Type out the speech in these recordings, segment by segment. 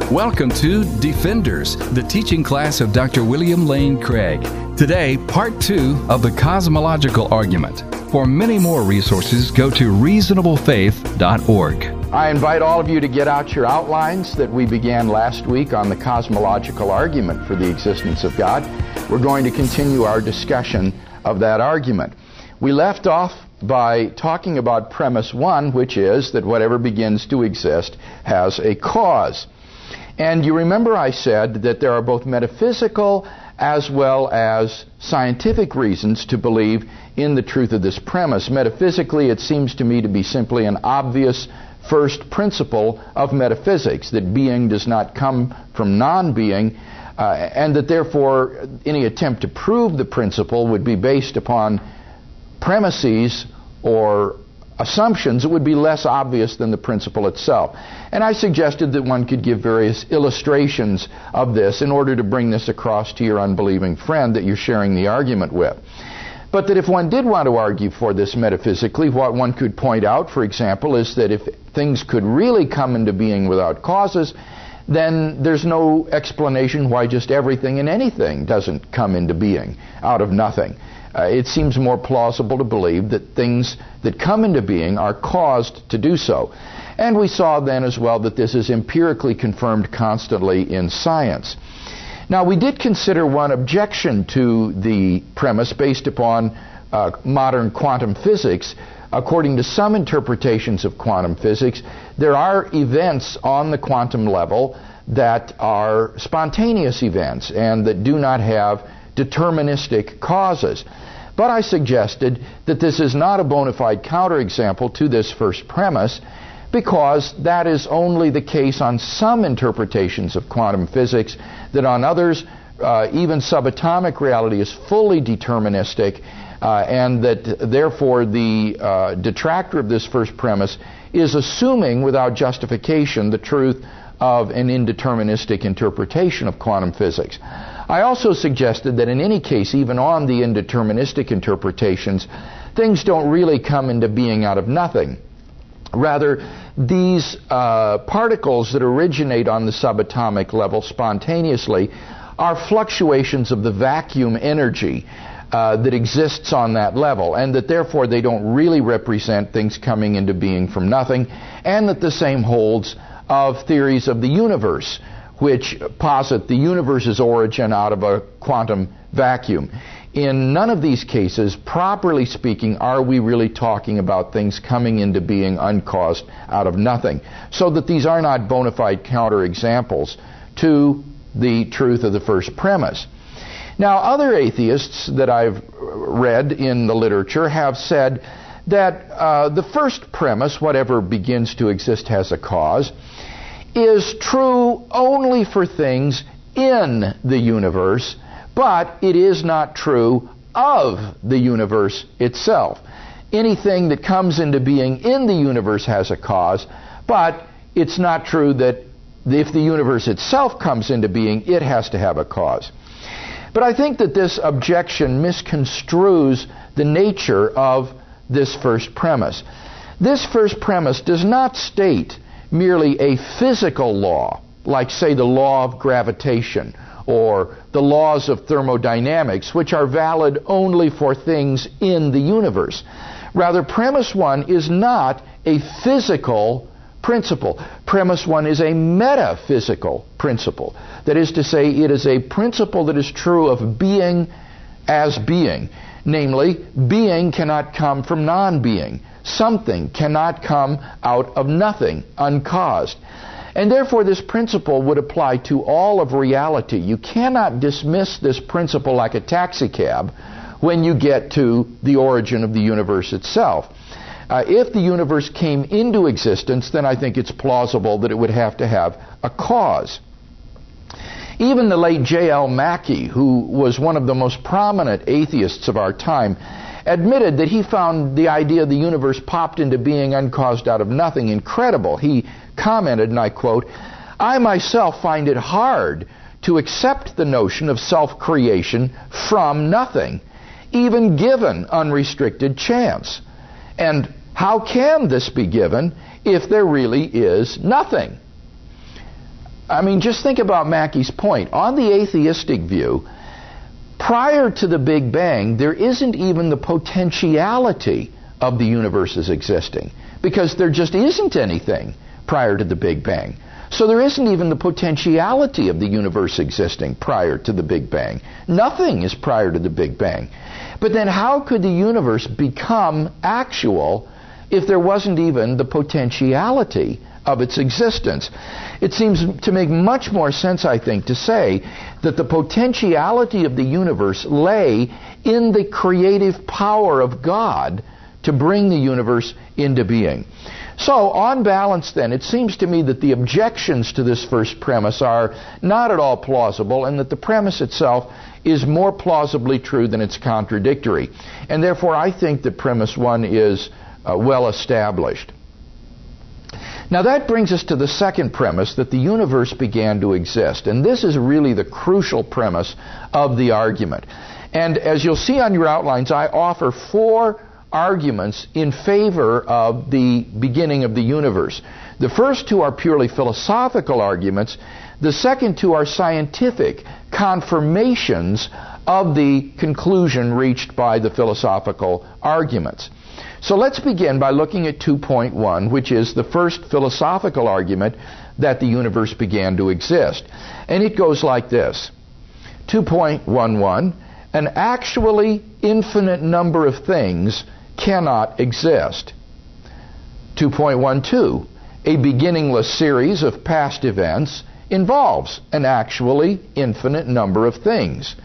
Welcome to Defenders, the teaching class of Dr. William Lane Craig. Today, part 2 of the cosmological argument. For many more resources, go to reasonablefaith.org. I invite all of you to get out your outlines that we began last week on the cosmological argument for the existence of God. We're going to continue our discussion of that argument. We left off by talking about premise 1, which is that whatever begins to exist has a cause. And you remember I said that there are both metaphysical as well as scientific reasons to believe in the truth of this premise. Metaphysically, it seems to me to be simply an obvious first principle of metaphysics, that being does not come from non-being, and that therefore any attempt to prove the principle would be based upon premises or assumptions that would be less obvious than the principle itself. And I suggested that one could give various illustrations of this in order to bring this across to your unbelieving friend that you're sharing the argument with. But that if one did want to argue for this metaphysically, what one could point out, for example, is that if things could really come into being without causes, then there's no explanation why just everything and anything doesn't come into being out of nothing. It seems more plausible to believe that things that come into being are caused to do so. And we saw then as well that this is empirically confirmed constantly in science. Now, we did consider one objection to the premise based upon modern quantum physics. According to some interpretations of quantum physics, there are events on the quantum level that are spontaneous events and that do not have deterministic causes. But I suggested that this is not a bona fide counterexample to this first premise, because that is only the case on some interpretations of quantum physics, that on others, even subatomic reality is fully deterministic, and that therefore the detractor of this first premise is assuming without justification the truth of an indeterministic interpretation of quantum physics. I also suggested that in any case, even on the indeterministic interpretations, things don't really come into being out of nothing. Rather, these particles that originate on the subatomic level spontaneously are fluctuations of the vacuum energy that exists on that level, and that therefore they don't really represent things coming into being from nothing, and that the same holds of theories of the universe, which posit the universe's origin out of a quantum vacuum. In none of these cases, properly speaking, are we really talking about things coming into being uncaused out of nothing, so that these are not bona fide counterexamples to the truth of the first premise. Now, other atheists that I've read in the literature have said that the first premise, whatever begins to exist has a cause, is true only for things in the universe, but it is not true of the universe itself. Anything that comes into being in the universe has a cause, but it's not true that if the universe itself comes into being, it has to have a cause. But I think that this objection misconstrues the nature of this first premise. This first premise does not state merely a physical law, like, say, the law of gravitation or the laws of thermodynamics, which are valid only for things in the universe. Rather, premise 1 is not a physical principle. Premise 1 is a metaphysical principle. That is to say, it is a principle that is true of being as being. Namely, being cannot come from non-being. Something cannot come out of nothing, uncaused. And therefore, this principle would apply to all of reality. You cannot dismiss this principle like a taxicab when you get to the origin of the universe itself. If the universe came into existence, then I think it's plausible that it would have to have a cause. Even the late J.L. Mackie, who was one of the most prominent atheists of our time, admitted that he found the idea the universe popped into being uncaused out of nothing incredible. He commented, and I quote, "I myself find it hard to accept the notion of self-creation from nothing, even given unrestricted chance. And how can this be given if there really is nothing?" I mean, just think about Mackey's point. On the atheistic view, prior to the Big Bang, there isn't even the potentiality of the universe's existing, because there just isn't anything prior to the Big Bang. So there isn't even the potentiality of the universe existing prior to the Big Bang. Nothing is prior to the Big Bang. But then how could the universe become actual if there wasn't even the potentiality of its existence? It seems to make much more sense, I think, to say that the potentiality of the universe lay in the creative power of God to bring the universe into being. So, on balance then, it seems to me that the objections to this first premise are not at all plausible, and that the premise itself is more plausibly true than it's contradictory. And therefore, I think that premise 1 is well established. Now that brings us to the second premise, that the universe began to exist. And this is really the crucial premise of the argument. And as you'll see on your outlines, I offer 4 arguments in favor of the beginning of the universe. The first 2 are purely philosophical arguments. The second 2 are scientific confirmations of the conclusion reached by the philosophical arguments. So let's begin by looking at 2.1, which is the first philosophical argument that the universe began to exist. And it goes like this. 2.11, an actually infinite number of things cannot exist. 2.12, a beginningless series of past events involves an actually infinite number of things.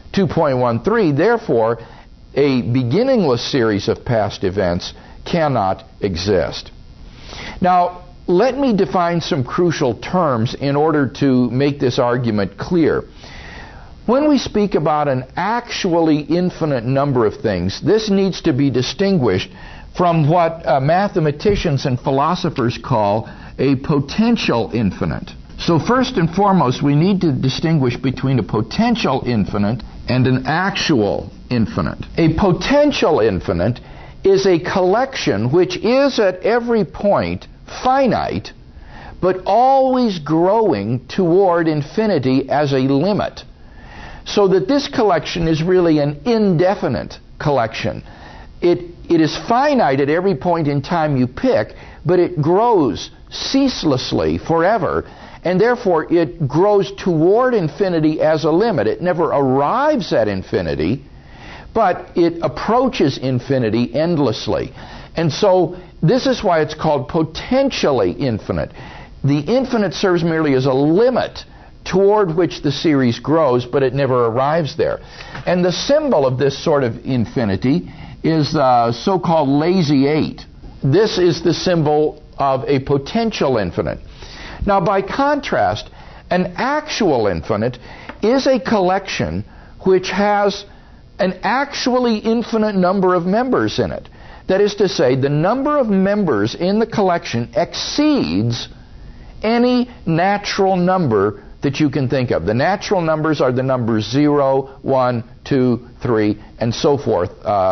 2.13, therefore, a beginningless series of past events cannot exist. Now, let me define some crucial terms in order to make this argument clear. When we speak about an actually infinite number of things, this needs to be distinguished from what mathematicians and philosophers call a potential infinite. So first and foremost, we need to distinguish between a potential infinite and an actual infinite. A potential infinite is a collection which is at every point finite, but always growing toward infinity as a limit. So that this collection is really an indefinite collection. It is finite at every point in time you pick, but it grows ceaselessly forever, and therefore it grows toward infinity as a limit. It never arrives at infinity, but it approaches infinity endlessly. And so this is why it's called potentially infinite. The infinite serves merely as a limit toward which the series grows, but it never arrives there. And the symbol of this sort of infinity is the so-called lazy 8. This is the symbol of a potential infinite. Now, by contrast, an actual infinite is a collection which has an actually infinite number of members in it. That is to say, the number of members in the collection exceeds any natural number that you can think of. The natural numbers are the numbers 0, 1, 2, 3, and so forth,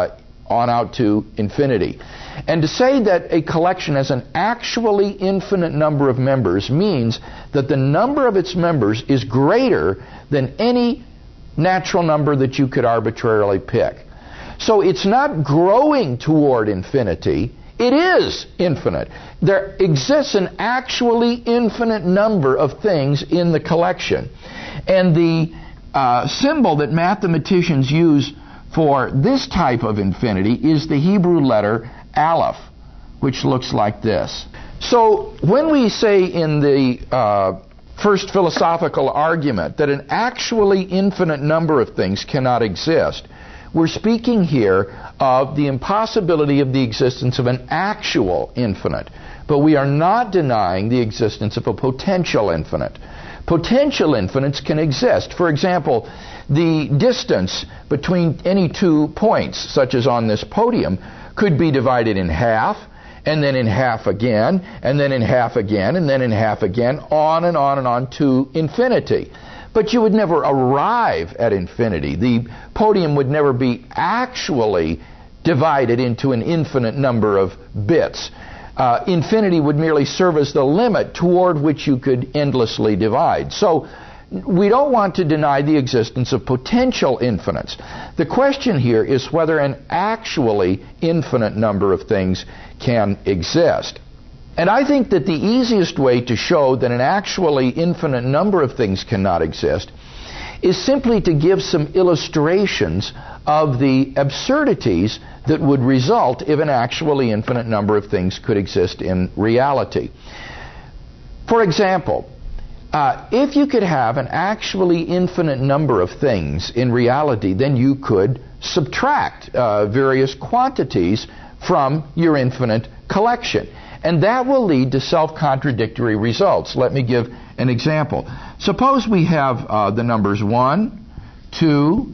on out to infinity. And to say that a collection has an actually infinite number of members means that the number of its members is greater than any natural number that you could arbitrarily pick. So it's not growing toward infinity, it is infinite. There exists an actually infinite number of things in the collection. And the symbol that mathematicians use for this type of infinity is the Hebrew letter Aleph, which looks like this. So when we say in the first philosophical argument that an actually infinite number of things cannot exist, we're speaking here of the impossibility of the existence of an actual infinite. But we are not denying the existence of a potential infinite. Potential infinites can exist. For example, the distance between any 2 points, such as on this podium, could be divided in half, and then in half again, and then in half again, and then in half again, on and on and on to infinity. But you would never arrive at infinity. The podium would never be actually divided into an infinite number of bits. infinity would merely serve as the limit toward which you could endlessly divide. So we don't want to deny the existence of potential infinites. The question here is whether an actually infinite number of things can exist. And I think that the easiest way to show that an actually infinite number of things cannot exist is simply to give some illustrations of the absurdities that would result if an actually infinite number of things could exist in reality. For example, if you could have an actually infinite number of things in reality, then you could subtract various quantities from your infinite collection. And that will lead to self-contradictory results. Let me give an example. Suppose we have the numbers 1, 2,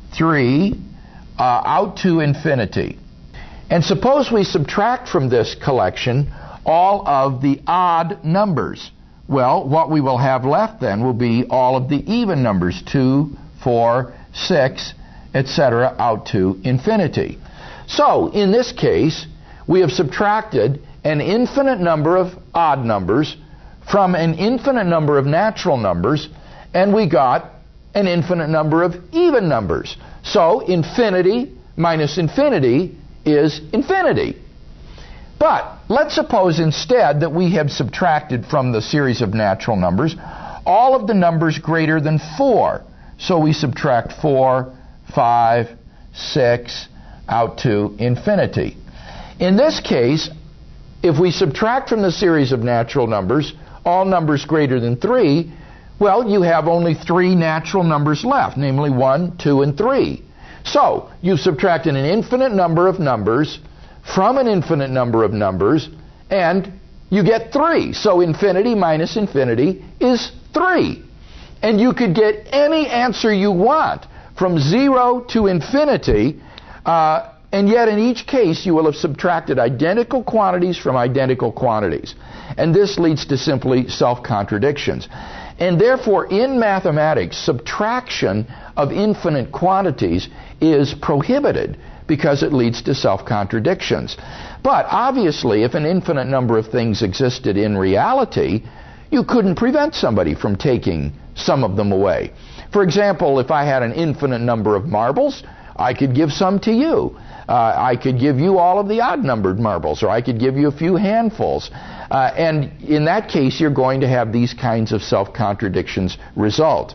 3, out to infinity. And suppose we subtract from this collection all of the odd numbers. Well, what we will have left then will be all of the even numbers, 2, 4, 6, etc., out to infinity. So, in this case, we have subtracted an infinite number of odd numbers from an infinite number of natural numbers, and we got an infinite number of even numbers. So, infinity minus infinity is infinity. But let's suppose instead that we have subtracted from the series of natural numbers all of the numbers greater than 4. So we subtract 4, 5, 6, out to infinity. In this case, if we subtract from the series of natural numbers all numbers greater than 3, well, you have only 3 natural numbers left, namely 1, 2, and 3. So, you've subtracted an infinite number of numbers from an infinite number of numbers, and you get 3. So infinity minus infinity is 3. And you could get any answer you want from 0 to infinity, and yet in each case you will have subtracted identical quantities from identical quantities. And this leads to simply self-contradictions. And therefore, in mathematics, subtraction of infinite quantities is prohibited because it leads to self-contradictions. But obviously, if an infinite number of things existed in reality, you couldn't prevent somebody from taking some of them away. For example, if I had an infinite number of marbles, I could give some to you. I could give you all of the odd-numbered marbles, or I could give you a few handfuls. And in that case, you're going to have these kinds of self-contradictions result.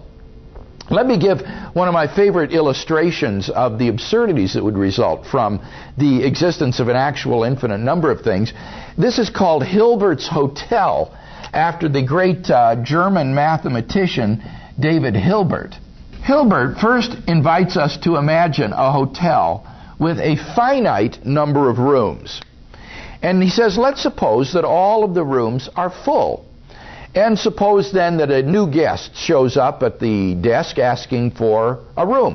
Let me give one of my favorite illustrations of the absurdities that would result from the existence of an actual infinite number of things. This is called Hilbert's Hotel, after the great German mathematician David Hilbert. Hilbert first invites us to imagine a hotel with a finite number of rooms. And he says, let's suppose that all of the rooms are full. And suppose then that a new guest shows up at the desk asking for a room.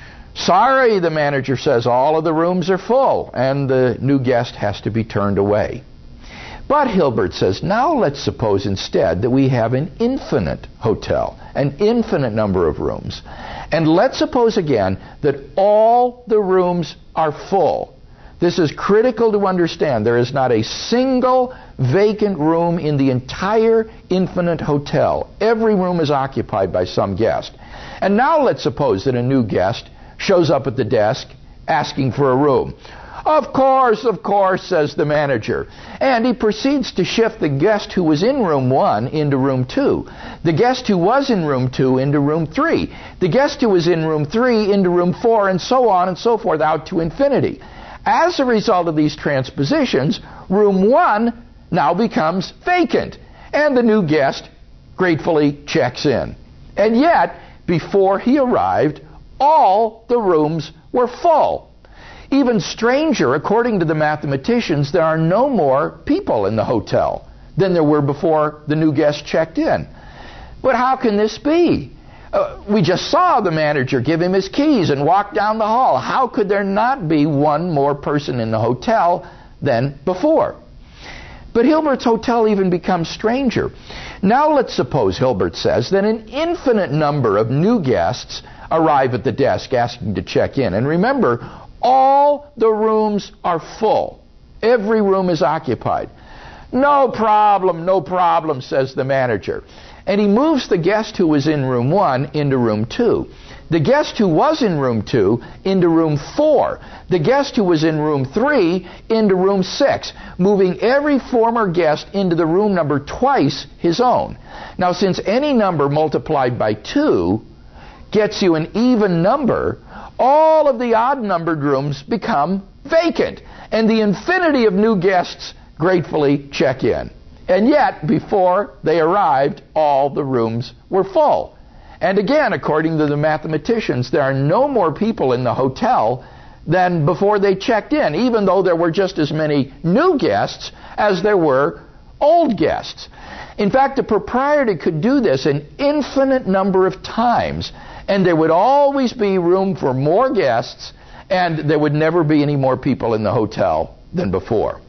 Sorry, the manager says, all of the rooms are full, and the new guest has to be turned away. But Hilbert says, now let's suppose instead that we have an infinite hotel, an infinite number of rooms. And let's suppose again that all the rooms are full. This is critical to understand. There is not a single vacant room in the entire infinite hotel. Every room is occupied by some guest. And now let's suppose that a new guest shows up at the desk asking for a room. Of course, says the manager. And he proceeds to shift the guest who was in room 1 into room 2. The guest who was in room 2 into room 3. The guest who was in room 3 into room 4, and so on and so forth out to infinity. As a result of these transpositions, room 1 now becomes vacant, and the new guest gratefully checks in. And yet, before he arrived, all the rooms were full. Even stranger, according to the mathematicians, there are no more people in the hotel than there were before the new guest checked in. But how can this be? We just saw the manager give him his keys and walk down the hall. How could there not be one more person in the hotel than before? But Hilbert's hotel even becomes stranger. Now let's suppose, Hilbert says, that an infinite number of new guests arrive at the desk asking to check in. And remember, all the rooms are full. Every room is occupied. No problem, says the manager. And he moves the guest who was in room 1 into room 2. The guest who was in room 2 into room 4. The guest who was in room 3 into room 6, moving every former guest into the room number twice his own. Now, since any number multiplied by 2 gets you an even number, all of the odd-numbered rooms become vacant, and the infinity of new guests gratefully check in. And yet, before they arrived, all the rooms were full. And again, according to the mathematicians, there are no more people in the hotel than before they checked in, even though there were just as many new guests as there were old guests. In fact, the proprietor could do this an infinite number of times, and there would always be room for more guests, and there would never be any more people in the hotel than before.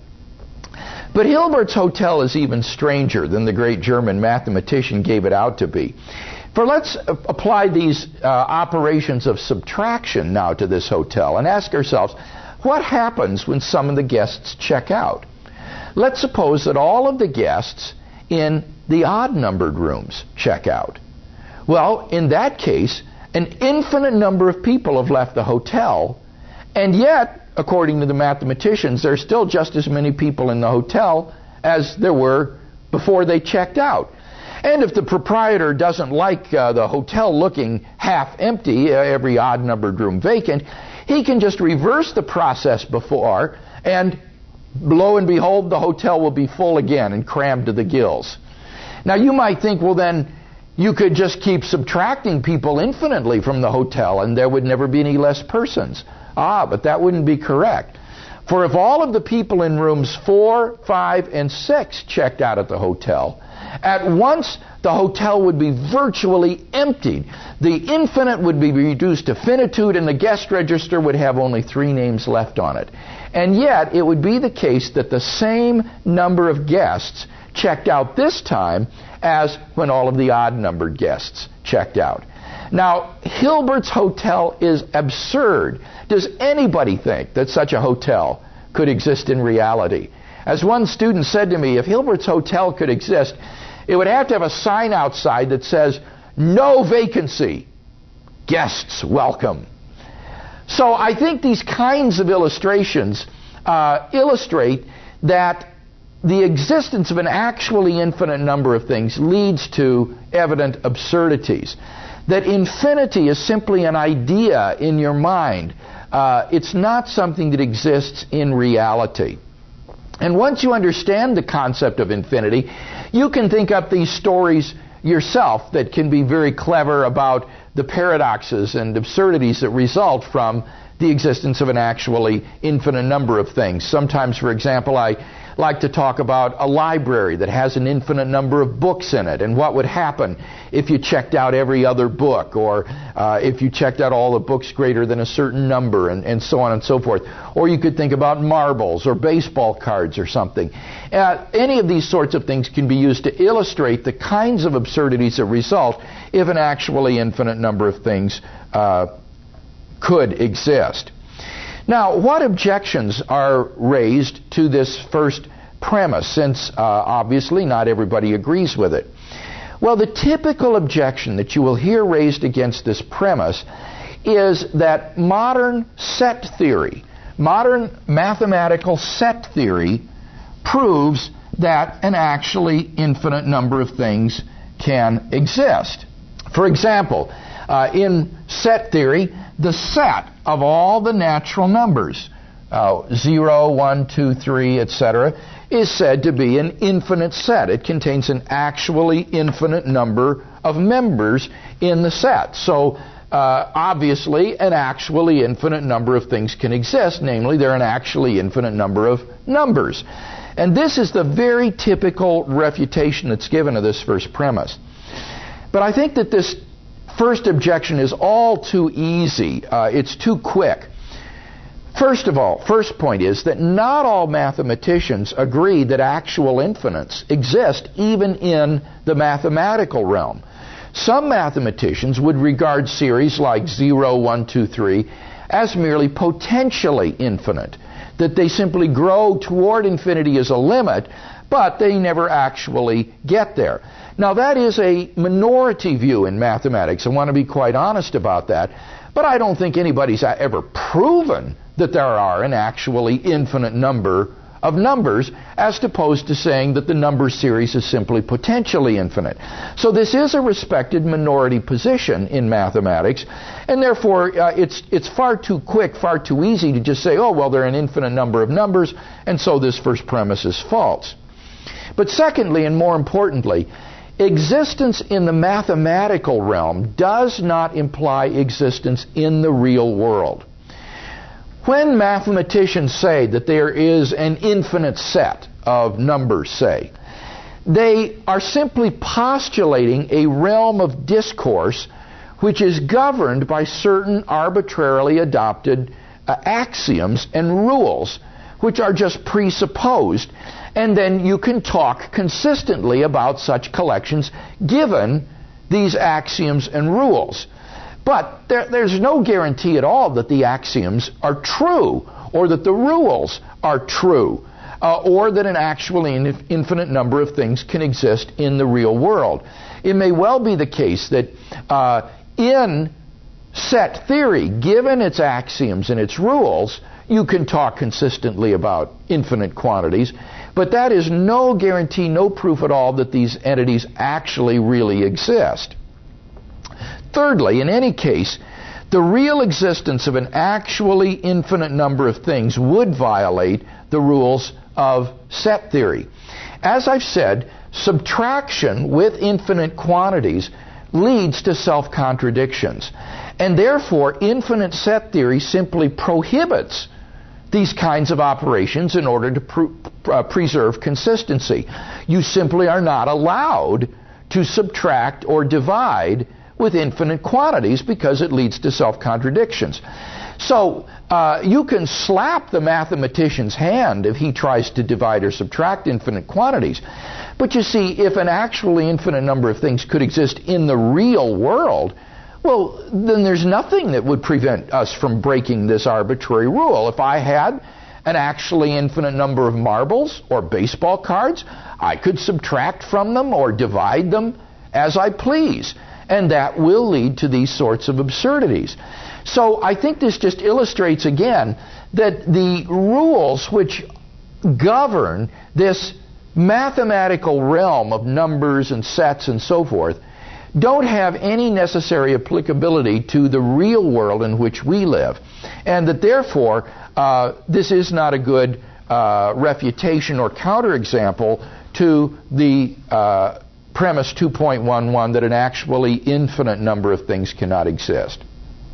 But Hilbert's hotel is even stranger than the great German mathematician gave it out to be. For let's apply these operations of subtraction now to this hotel and ask ourselves, what happens when some of the guests check out? Let's suppose that all of the guests in the odd-numbered rooms check out. Well, in that case, an infinite number of people have left the hotel, and yet, according to the mathematicians, there's still just as many people in the hotel as there were before they checked out. And if the proprietor doesn't like the hotel looking half empty, every odd-numbered room vacant, he can just reverse the process before, and lo and behold, the hotel will be full again and crammed to the gills. Now you might think, well then, you could just keep subtracting people infinitely from the hotel and there would never be any less persons. But that wouldn't be correct. For if all of the people in rooms 4, 5, and 6 checked out at the hotel, at once the hotel would be virtually emptied. The infinite would be reduced to finitude, and the guest register would have only 3 names left on it. And yet, it would be the case that the same number of guests checked out this time as when all of the odd-numbered guests checked out. Now, Hilbert's hotel is absurd. Does anybody think that such a hotel could exist in reality? As one student said to me, if Hilbert's hotel could exist, it would have to have a sign outside that says, "No vacancy, guests welcome." So I think these kinds of illustrations illustrate that the existence of an actually infinite number of things leads to evident absurdities. That infinity is simply an idea in your mind. It's not something that exists in reality. And once you understand the concept of infinity, you can think up these stories yourself that can be very clever about the paradoxes and absurdities that result from the existence of an actually infinite number of things. Sometimes, for example, I like to talk about a library that has an infinite number of books in it, and what would happen if you checked out every other book, or if you checked out all the books greater than a certain number, and so on and so forth. Or you could think about marbles or baseball cards or something. Any of these sorts of things can be used to illustrate the kinds of absurdities that result if an actually infinite number of things could exist. Now, what objections are raised to this first premise, since obviously not everybody agrees with it? Well, the typical objection that you will hear raised against this premise is that modern set theory, modern mathematical set theory, proves that an actually infinite number of things can exist. For example, in set theory, the set of all the natural numbers, 0, 1, 2, 3, etc., is said to be an infinite set. It contains an actually infinite number of members in the set. So, obviously, an actually infinite number of things can exist, namely, there are an actually infinite number of numbers. And this is the very typical refutation that's given of this first premise. But I think that this first objection is all too easy. It's too quick. First of all, first point is that not all mathematicians agree that actual infinites exist even in the mathematical realm. Some mathematicians would regard series like 0, 1, 2, 3 as merely potentially infinite, that they simply grow toward infinity as a limit, but they never actually get there. Now, that is a minority view in mathematics. I want to be quite honest about that. But I don't think anybody's ever proven that there are an actually infinite number of numbers, as opposed to saying that the number series is simply potentially infinite. So this is a respected minority position in mathematics, and therefore it's far too quick, far too easy to just say, oh, well, there are an infinite number of numbers, and so this first premise is false. But secondly, and more importantly, existence in the mathematical realm does not imply existence in the real world. When mathematicians say that there is an infinite set of numbers, say, they are simply postulating a realm of discourse which is governed by certain arbitrarily adopted axioms and rules, which are just presupposed, and then you can talk consistently about such collections given these axioms and rules. But there's no guarantee at all that the axioms are true, or that the rules are true, or that an actually infinite number of things can exist in the real world. It may well be the case that in set theory, given its axioms and its rules, you can talk consistently about infinite quantities, but that is no guarantee, no proof at all that these entities actually really exist. Thirdly, in any case, the real existence of an actually infinite number of things would violate the rules of set theory. As I've said, subtraction with infinite quantities leads to self-contradictions, and therefore infinite set theory simply prohibits these kinds of operations in order to preserve consistency. You simply are not allowed to subtract or divide with infinite quantities because it leads to self-contradictions. So you can slap the mathematician's hand if he tries to divide or subtract infinite quantities. But you see, if an actually infinite number of things could exist in the real world, well, then there's nothing that would prevent us from breaking this arbitrary rule. If I had an actually infinite number of marbles or baseball cards, I could subtract from them or divide them as I please. And that will lead to these sorts of absurdities. So I think this just illustrates again that the rules which govern this mathematical realm of numbers and sets and so forth don't have any necessary applicability to the real world in which we live. And that therefore this is not a good refutation or counterexample to the premise 2.11 that an actually infinite number of things cannot exist.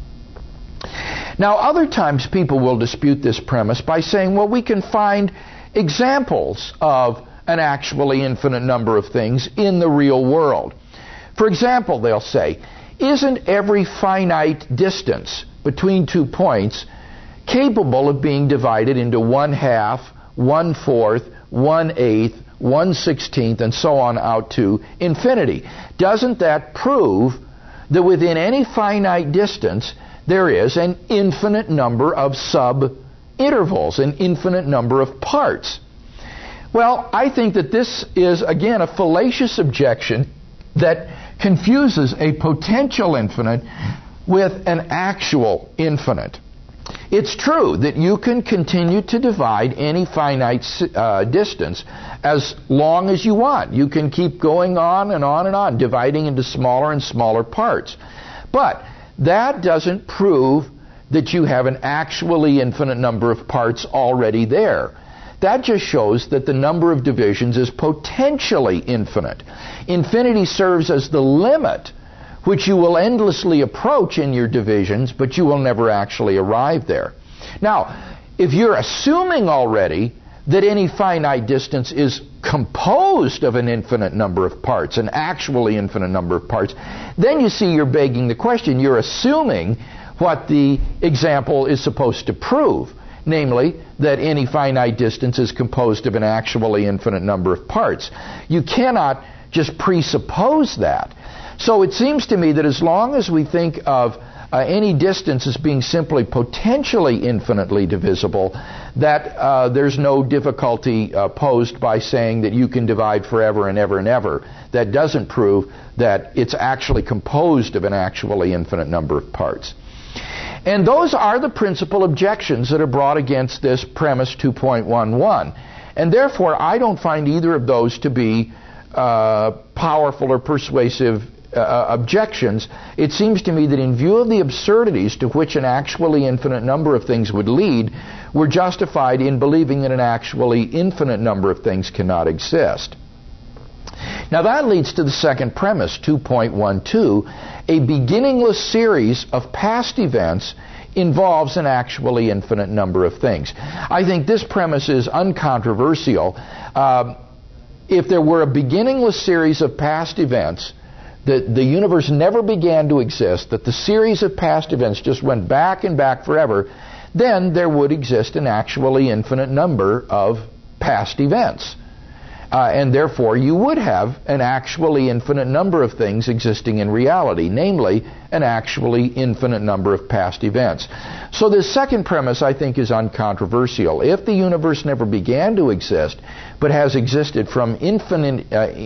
Now, other times people will dispute this premise by saying, well, we can find examples of an actually infinite number of things in the real world. For example, they'll say, isn't every finite distance between 2 points capable of being divided into 1/2, 1/4, 1/8, 1/16, and so on out to infinity? Doesn't that prove that within any finite distance there is an infinite number of sub-intervals, an infinite number of parts? Well, I think that this is, again, a fallacious objection that confuses a potential infinite with an actual infinite. It's true that you can continue to divide any finite distance as long as you want. You can keep going on and on and on, dividing into smaller and smaller parts. But that doesn't prove that you have an actually infinite number of parts already there. That just shows that the number of divisions is potentially infinite. Infinity serves as the limit which you will endlessly approach in your divisions, but you will never actually arrive there. Now, if you're assuming already that any finite distance is composed of an infinite number of parts, an actually infinite number of parts, then you see you're begging the question. You're assuming what the example is supposed to prove, namely that any finite distance is composed of an actually infinite number of parts. You cannot just presuppose that. So it seems to me that as long as we think of any distance as being simply potentially infinitely divisible, that there's no difficulty posed by saying that you can divide forever and ever and ever. That doesn't prove that it's actually composed of an actually infinite number of parts. And those are the principal objections that are brought against this premise 2.11. And therefore, I don't find either of those to be powerful or persuasive objections. It seems to me that in view of the absurdities to which an actually infinite number of things would lead, we're justified in believing that an actually infinite number of things cannot exist. Now that leads to the second premise, 2.12. A beginningless series of past events involves an actually infinite number of things. I think this premise is uncontroversial. If there were a beginningless series of past events, that the universe never began to exist, that the series of past events just went back and back forever, then there would exist an actually infinite number of past events. And therefore you would have an actually infinite number of things existing in reality, namely an actually infinite number of past events. So this second premise, I think, is uncontroversial. If the universe never began to exist, but has existed from infinity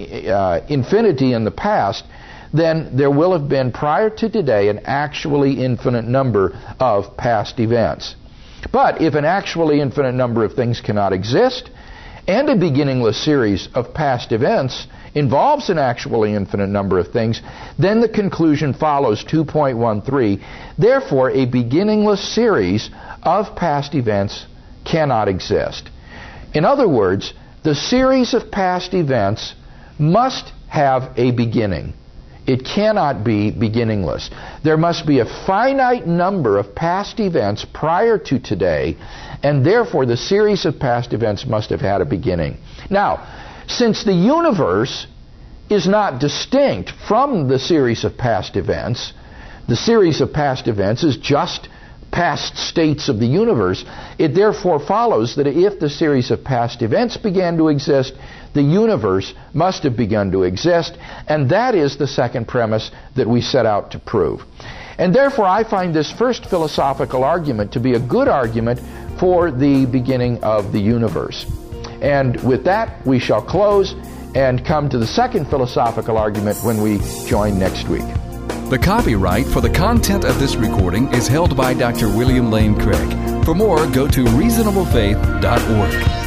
in the past, then there will have been, prior to today, an actually infinite number of past events. But if an actually infinite number of things cannot exist, and a beginningless series of past events involves an actually infinite number of things, then the conclusion follows, 2.13. Therefore, a beginningless series of past events cannot exist. In other words, the series of past events must have a beginning. It cannot be beginningless. There must be a finite number of past events prior to today, and therefore the series of past events must have had a beginning. Now, since the universe is not distinct from the series of past events, the series of past events is just past states of the universe, it therefore follows that if the series of past events began to exist, the universe must have begun to exist, and that is the second premise that we set out to prove. And therefore I find this first philosophical argument to be a good argument for the beginning of the universe. And with that, we shall close and come to the second philosophical argument when we join next week. The copyright for the content of this recording is held by Dr. William Lane Craig. For more, go to reasonablefaith.org.